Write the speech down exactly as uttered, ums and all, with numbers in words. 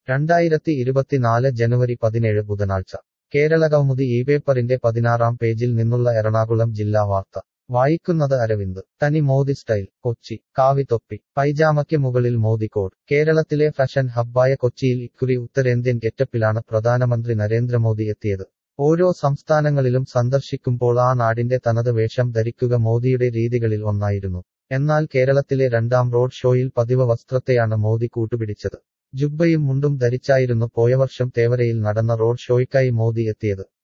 രണ്ടായിരത്തി ഇരുപത്തിനാല് ജനുവരി പതിനേഴ് ബുധനാഴ്ച കേരളകൗമുദി ഈ പേപ്പറിന്റെ പതിനാറാം പേജിൽ നിന്നുള്ള എറണാകുളം ജില്ലാ വാർത്ത വായിക്കുന്നത് അരവിന്ദ് തനി മോദി സ്റ്റൈൽ കൊച്ചി കാവിത്തൊപ്പി പൈജാമയ്ക്ക് മുകളിൽ മോദി കോഡ് കേരളത്തിലെ ഫാഷൻ ഹബ്ബായ കൊച്ചിയിൽ ഇക്കുറി ഉത്തരേന്ത്യൻ ഗെറ്റപ്പിലാണ് പ്രധാനമന്ത്രി നരേന്ദ്രമോദി എത്തിയത് ഓരോ സംസ്ഥാനങ്ങളിലും സന്ദർശിക്കുമ്പോൾ ആ നാടിന്റെ തനത് വേഷം ധരിക്കുക മോദിയുടെ രീതികളിൽ ഒന്നായിരുന്നു എന്നാൽ കേരളത്തിലെ രണ്ടാം റോഡ് ഷോയിൽ പതിവ് വസ്ത്രത്തെയാണ് മോദി കൂട്ടുപിടിച്ചത് ജുബ്ബയും മുണ്ടും ധരിച്ചായിരുന്നു പോയവർഷം തേവരയിൽ നടന്ന റോഡ് ഷോയ്ക്കായി മോദി എത്തിയത്